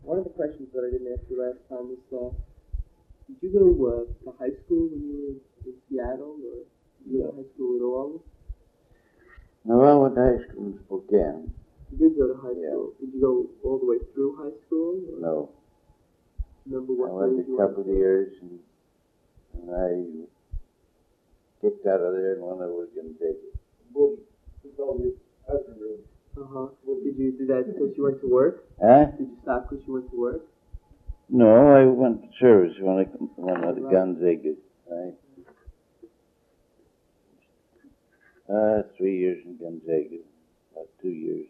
One of the questions that I didn't ask you last time was, did you go to high school when you were in Seattle, or did you go to high school at all? No, I went to high school in Spokane. You did go to high school. Did you go all the way through high school? Or No. Remember I what went grade a you couple were? of years and I kicked out of there and when I was going to take it. Uh-huh. Did you do that because you went to work? Huh? Did you stop because you went to work? No, I went to service when I the Gonzaga. Right. 3 years in Gonzaga, about 2 years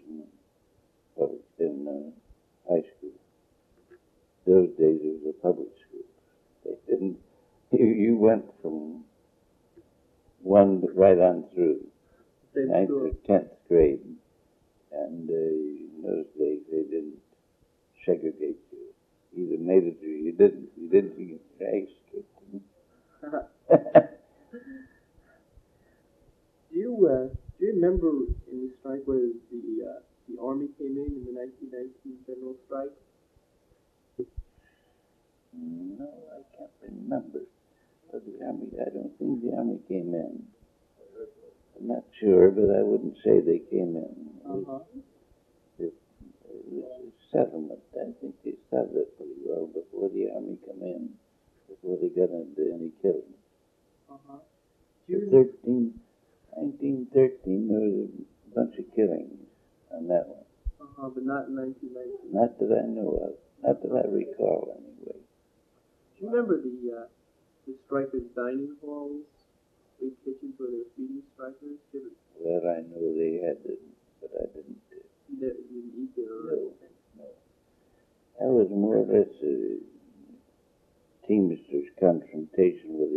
in high school. Those days it was a public school. They didn't. You went from one right on through Same ninth school. or 10th grade, and in those days they didn't segregate you. You either made it or you didn't. You didn't, you get your ass kicked. Do you remember in the strike where the Army came in the 1919 general strike? No, I can't remember. But the Army, I don't think the Army came in. I'm not sure, but I wouldn't say they came in. It was a settlement. I think they settled it pretty well before the Army come in, before they got into any killing. In 1913, there was a bunch of killings on that one. But not in 1919. Not that I know of. Not that I recall, anyway. Do you remember the strikers' dining halls, big kitchens where they were feeding strikers? Well, I know they had it, but I didn't. You didn't eat there or anything? No. That was more or less a Teamsters confrontation with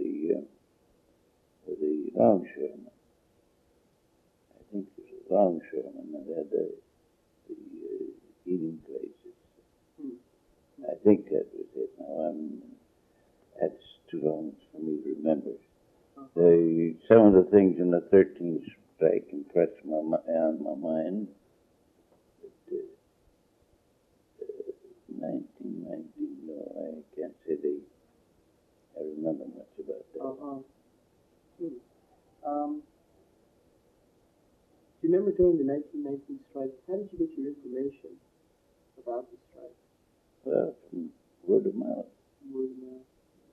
the longshoremen. I think it was a longshoreman that had the eating places. I think that was it. Now that's too long for me to remember. Some of the things in the 13th strike impressed on my mind. But 1919, no, I can't say I remember much about that. Do you remember during the 1919 strike, how did you get your information about the strike? Well, from word of mouth. Word of mouth.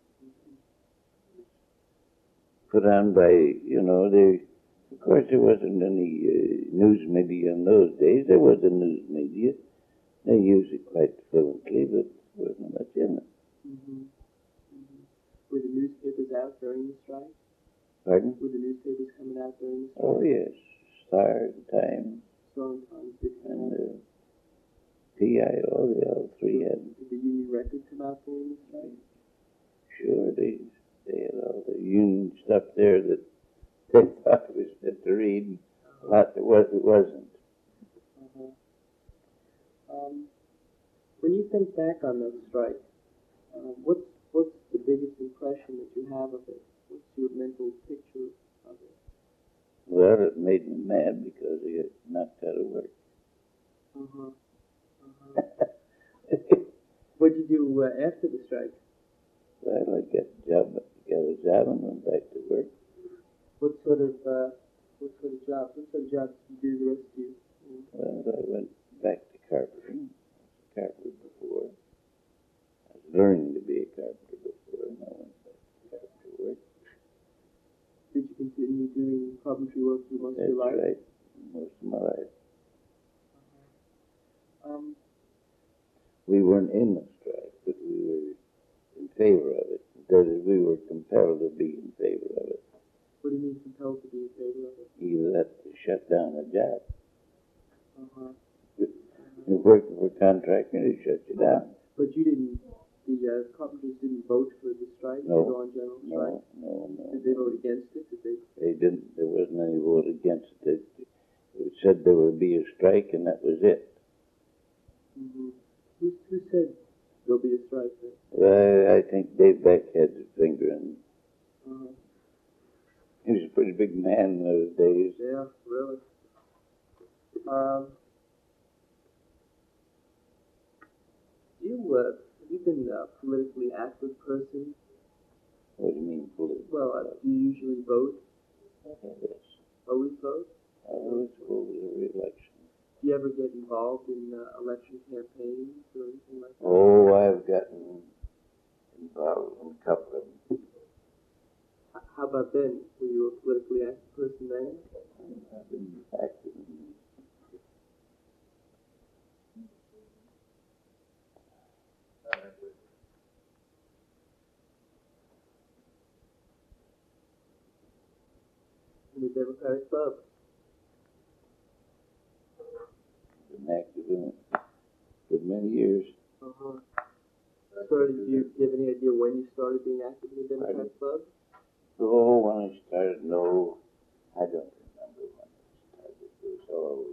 Put on by, of course there wasn't any news media in those days. There was a news media. They used it quite fluently, but there wasn't much in it. Were the newspapers out during the strike? Pardon? Were the newspapers coming out during the strike? Oh, yes. Star and Time. Star and Time. And PIO, they all three had. Did the Union Record come out during the strike? Sure, they had all the Union stuff there that they thought was fit to read. Not that it wasn't. When you think back on that strike, what's the biggest impression that you have of it? What's your mental picture of it? Well, it made me mad because I got knocked out of work. What'd you do after the strike? Well, I got a job and went back to work. What sort of jobs? What sort of jobs did you do the rest of you? Well, I went back to carpentering. I was a carpenter before. I was learning to be a carpenter before, and I went back to carpenter work. Did you continue doing carpentry work through most of your life? That's right, most of my life. We weren't in the strike, but we were in favor of it. That is, we were compelled to be in favor of it. What do you mean compelled to be in favor of it? Either that to shut down a job. You're working for a contractor, they shut you down. But you didn't, the carpenters didn't vote for the strike? No. To go on general strike? No. Did they vote against it? They didn't. There wasn't any vote against it. It said there would be a strike, and that was it. Who said there'll be a strike then? Well, I think Dave Beck had his finger in it. He was a pretty big man in those days. Yeah, really. Do you have you been a politically active person? What do you mean political? Well, do you usually vote? Yes. Always vote? I always go to the re-election. Do you ever get involved in election campaigns or anything like that? Oh, I've gotten involved in a couple of them. How about then? Were you a politically active person then? I've been active in In the Democratic Club? it for many years. Uh-huh. Do you have any idea when you started being active in the Democratic Club? Oh, when I started, no, I don't remember when I started. It was all,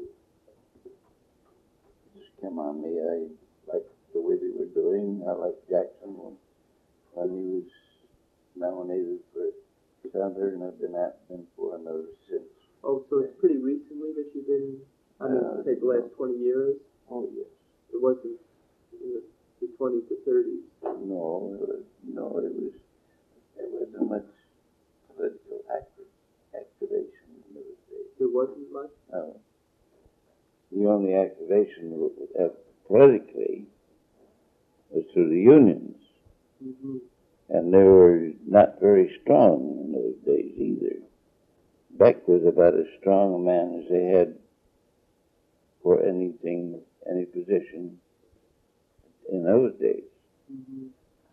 it just came on me. I liked the way they were doing. I liked Jackson when he was nominated for senator, and I've been for him ever since. Oh, so it's pretty recently that you've been, say the last 20 years? Oh, yes. It wasn't in the 20s to 30s? No, there wasn't much political activation in those days. There wasn't much? No. The only activation politically was through the unions. Mm-hmm. And they were not very strong in those days either. Beck was about as strong a man as they had for anything, any position in those days. Mm-hmm.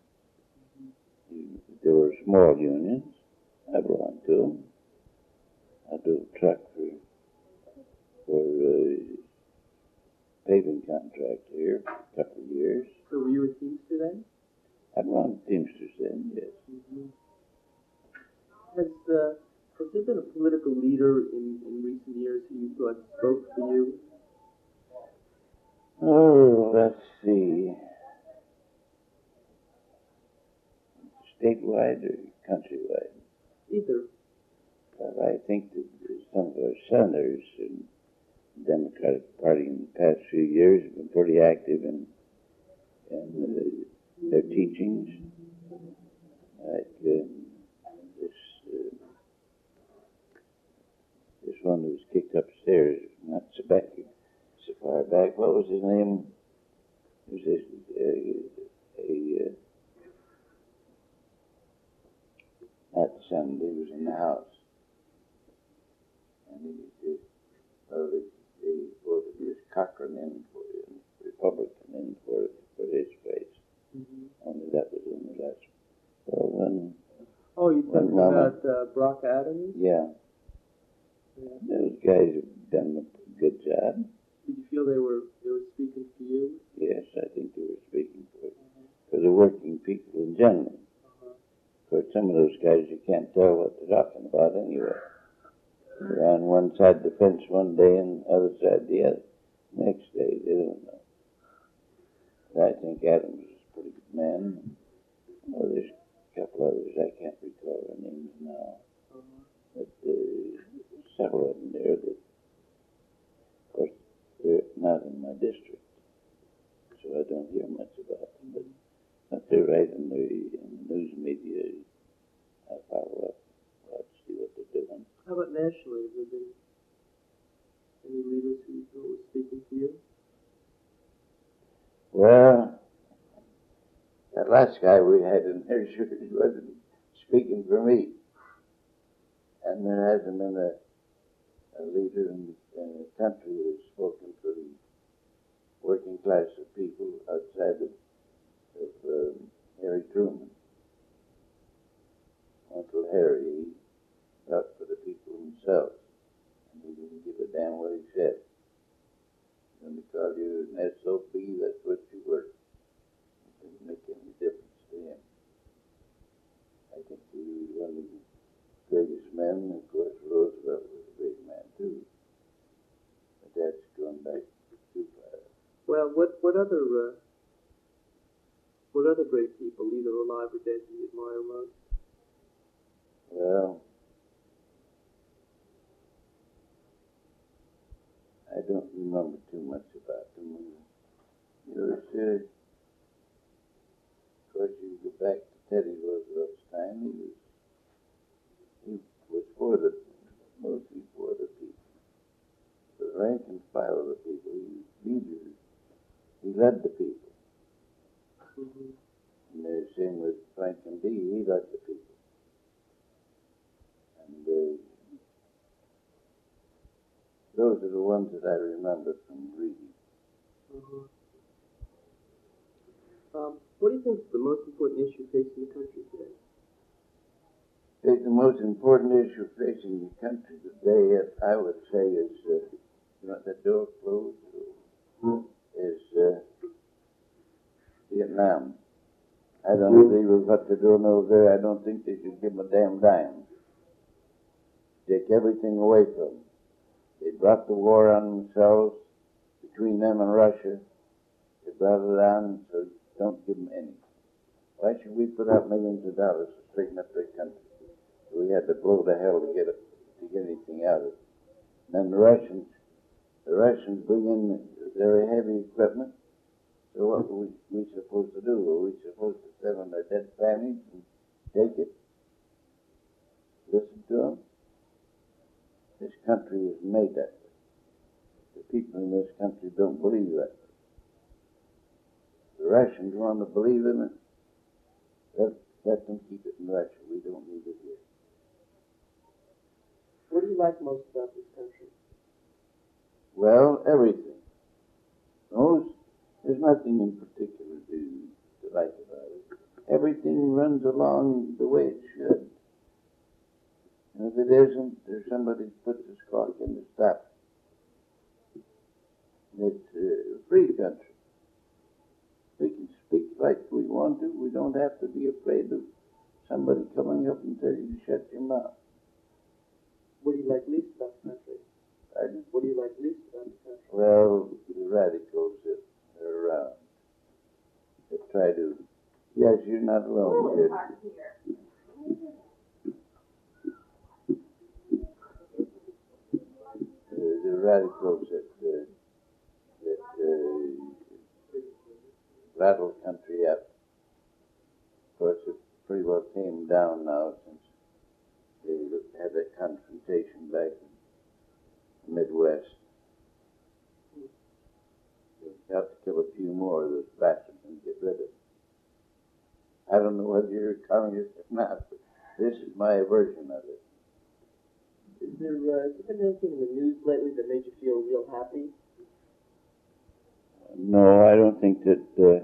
There were small unions. I belonged to them. I drove a truck for a paving contract here for a couple of years. So were you a Teamster then? I belonged to Teamsters then, yes. Mm-hmm. Has there been a political leader in recent years who you thought spoke for you? Oh, let's see. Statewide or countrywide? Either. Well, I think that some of our senators in the Democratic Party in the past few years have been pretty active in their teachings. Like this one who was kicked upstairs, not so far back. What was his name? It was not the Senate, he was in the House. And they voted Miss Cochran in for him, Republican in for his place. Mm-hmm. Only that was in the last. So oh, you're talking about Brock Adams? Yeah. Those guys have done a good job. Did you feel they were speaking for you? Yes, I think they were speaking for the working people in general. For some of those guys, you can't tell what they're talking about anyway. They're on one side of the fence one day and the other side the other. Next day, they don't know. But I think Adams is a pretty good man. Well, there's a couple others, I can't recall their names now. But several of them there that, of course, they're not in my district, so I don't hear much about them. But they're right in the news media. I follow up, see what they're doing. How about nationally? Have there been any leaders who you thought were speaking for you? Well, that last guy we had in there sure wasn't speaking for me. And there hasn't been a leader in the country who has spoken for the working class of people outside of Harry Truman. Uncle Harry fought for the people themselves, and he didn't give a damn what he said. When they call you an SOB, that's what you were. It didn't make any difference to him. I think he was one of the greatest men. Of course, Roosevelt was a great man too. But that's going back too far. Well, what other great people, either alive or dead, do you admire most? Well, I don't remember too much about them. There was back to Teddy Roosevelt's time, he was for the, mostly for the people. The rank and file of the people. He led the people. Mm-hmm. And the same with Franklin D. He led the people. And those are the ones that I remember from reading. Mm-hmm. What do you think is the most important issue facing the country today? The most important issue facing the country today, I would say, is the door closed, is Vietnam. I don't agree with what they're doing over there. I don't think they should give them a damn dime. Take everything away from them. They brought the war on themselves, between them and Russia. They brought it on, so don't give them any. Why should we put out millions of dollars to straighten up their country? We had to blow to hell to get anything out of it. And then the Russians bring in very heavy equipment. So what were we supposed to do? Were we supposed to sit on their dead families and take it? Listen to them? This country is made that way. The people in this country don't believe that. The Russians want to believe in it. Let them keep it in Russia. We don't need it here. What do you like most about this country? Well, everything. There's nothing in particular to like about it. Everything runs along the way it should. And if it isn't, there's somebody who puts his clock in to stop it. It's a free country. We can speak like we want to. We don't have to be afraid of somebody coming up and telling you to shut your mouth. What do you like least about the country? Pardon? What do you like least about the country? Well, the radicals that are around. They try to. Yes, you're not alone, kid. The radicals that rattle country up. Of course, it pretty well came down now since they had that confrontation back in the Midwest. They've got to kill a few more of those bastards and get rid of them. I don't know whether you're a communist or not, but this is my version of it. Has there been anything in the news lately that made you feel real happy? No, I don't think that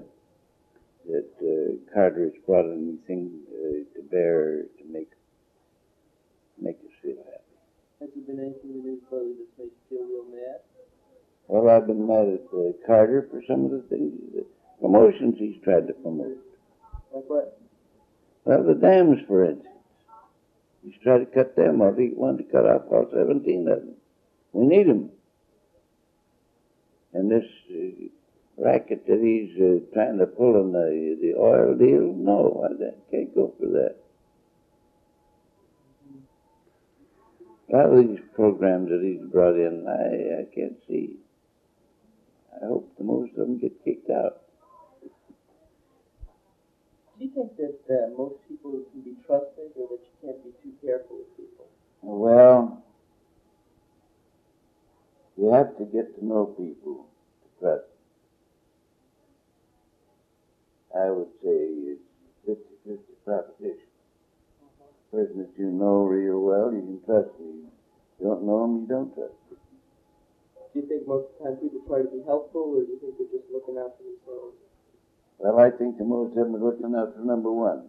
Carter has brought anything to bear to make us feel happy. Has there been anything in the news lately that's made you feel real mad? Well, I've been mad at Carter for some of the things, the promotions he's tried to promote. Like what? Well, the dams, for instance. He's tried to cut them off. He wanted to cut off all 17 of them. We need them. And this racket that he's trying to pull in the oil deal, no, I can't go for that. A lot of these programs that he's brought in, I can't see. I hope the most of them get kicked out. Do you think that most people can be trusted, or that you can't be too careful with people? Well, you have to get to know people to trust them. I would say it's 50-50 proposition. Person that you know real well, you can trust them. You don't know them, you don't trust them. Do you think most of the time people try to be helpful, or do you think they're just looking out for themselves? Well, I think the most of them are looking out for number one.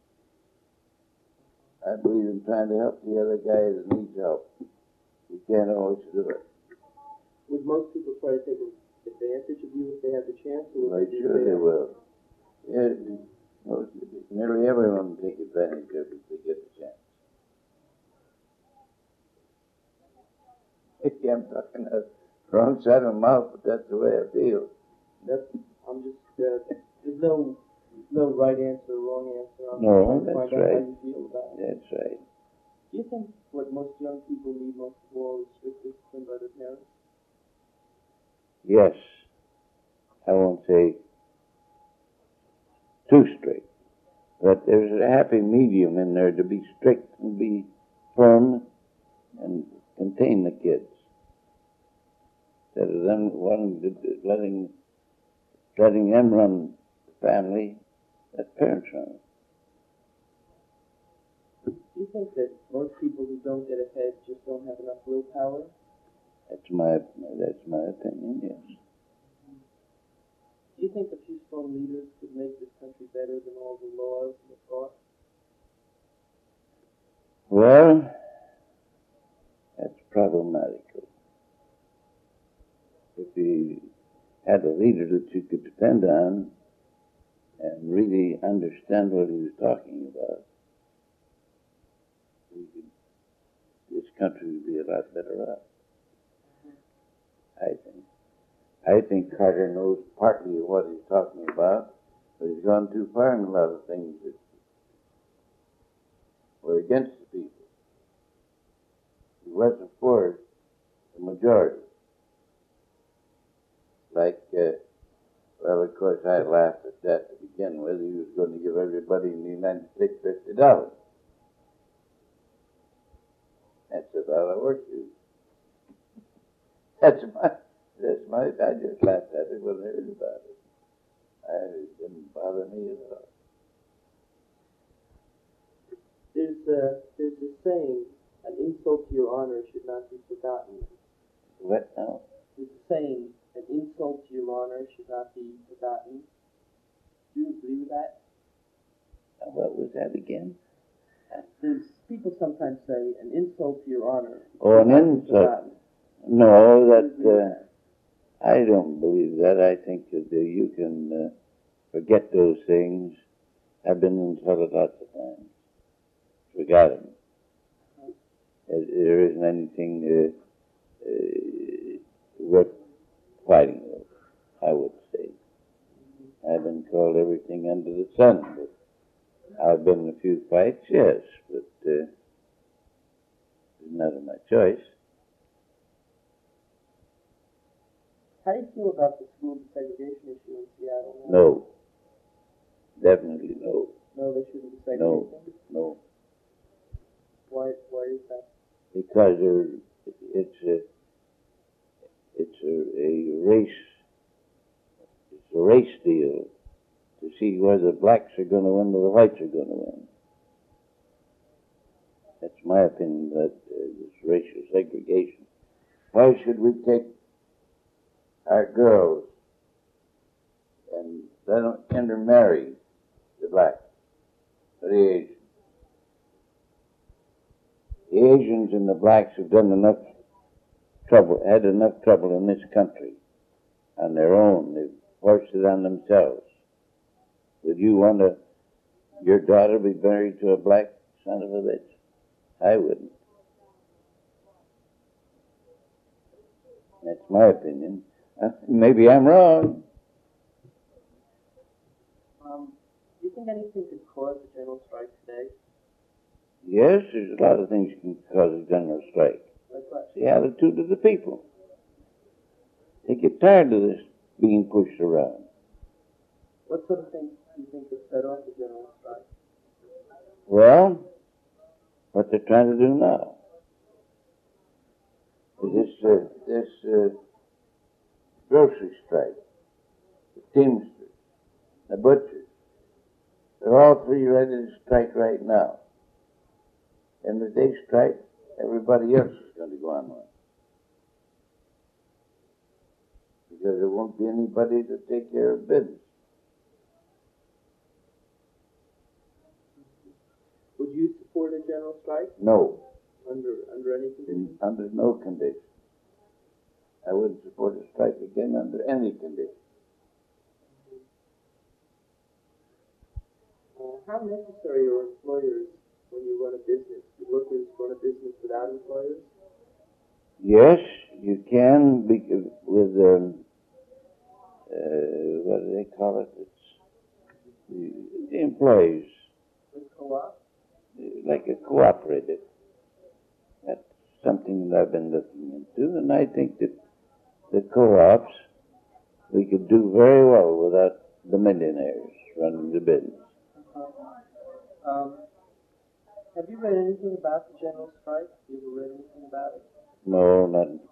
I believe in trying to help the other guy that needs help. You can't always do it. Would most people try to take advantage of you if they had the chance? Or Right, sure they will. Yeah, nearly everyone will take advantage of it if they get the chance. I'm talking the wrong side of my mouth, but that's the way I feel. I'm just, there's no right answer or wrong answer. I'm No, trying to that's find out right. how you feel about it. That's right. Do you think what most young people need most of all is strict discipline by their parents? Yes. I won't say too strict. But there's a happy medium in there to be strict and be firm and contain the kids. Instead of them letting them run the family, let parents run it. Do you think that most people who don't get ahead just don't have enough willpower? That's my opinion, yes. Do you think a few strong leaders could make this country better than all the laws and the thought? Well, that's problematical. If you had a leader that you could depend on and really understand what he was talking about, this country would be a lot better off, I think. I think Carter knows partly what he's talking about, but he's gone too far in a lot of things that were against the people. He wasn't for the majority. Like, well, of course, I laughed at that to begin with. He was going to give everybody in the United States $50. That's a lot of work, dude. I just laughed at it when I heard about it. It didn't bother me at all. There's a saying, an insult to your honor should not be forgotten. What now? There's a saying, an insult to your honor should not be forgotten. Do you agree with that? What was that again? There's people sometimes say, an insult to your honor. Oh, an insult. No, I don't believe that. I think that you can forget those things. I've been insulted lots of times. Forgotten. There isn't anything worth fighting with, I would say. I've been called everything under the sun, but I've been in a few fights, yes, but it's not of my choice. How do you feel about the school desegregation issue in Seattle now? No. Definitely no. No, they shouldn't desegregate them? No. Why is that? Because it's a race deal to see whether the blacks are going to win or the whites are going to win. That's my opinion, that this racial segregation. Why should we take our girls and let them intermarry the blacks or the Asians? The Asians and the blacks have had enough trouble in this country on their own. They've forced it on themselves. Would you want your daughter be married to a black son of a bitch? I wouldn't. That's my opinion. Maybe I'm wrong. Do you think anything could cause a general strike today? Yes, there's a lot of things can cause a general strike. Like what? The attitude of the people. They get tired of this being pushed around. What sort of things do you think could set off a general strike? Well, what they're trying to do now. This grocery strike, the Teamsters, the butchers, they're all three ready to strike right now. And if they strike, everybody else is going to go on one. Because there won't be anybody to take care of business. Would you support a general strike? No. Under any conditions? Under no condition. I wouldn't support a strike again under any condition. How necessary are employers when you run a business? Do workers run a business without employers? Yes, you can, with, what do they call it? It's the employees. With co-op? Like a cooperative. That's something that I've been looking into, and I think that the co-ops, we could do very well without the millionaires running the business. Have you read anything about the general strike? You ever read anything about it? No, not in